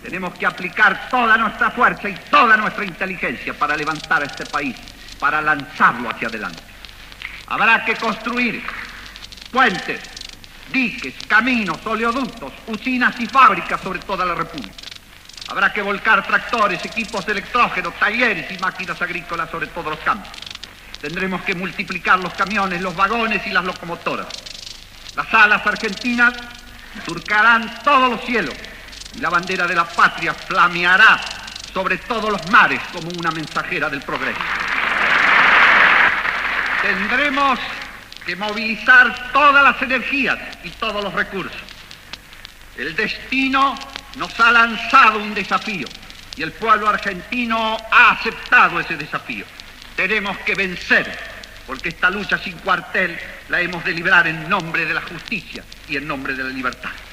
Tenemos que aplicar toda nuestra fuerza y toda nuestra inteligencia para levantar a este país, para lanzarlo hacia adelante. Habrá que construir puentes, diques, caminos, oleoductos, usinas y fábricas sobre toda la República. Habrá que volcar tractores, equipos de electrógeno, talleres y máquinas agrícolas sobre todos los campos. Tendremos que multiplicar los camiones, los vagones y las locomotoras. Las alas argentinas surcarán todos los cielos y la bandera de la patria flameará sobre todos los mares como una mensajera del progreso. Tendremos que movilizar todas las energías y todos los recursos. El destino nos ha lanzado un desafío y el pueblo argentino ha aceptado ese desafío. Tenemos que vencer, porque esta lucha sin cuartel la hemos de librar en nombre de la justicia y en nombre de la libertad.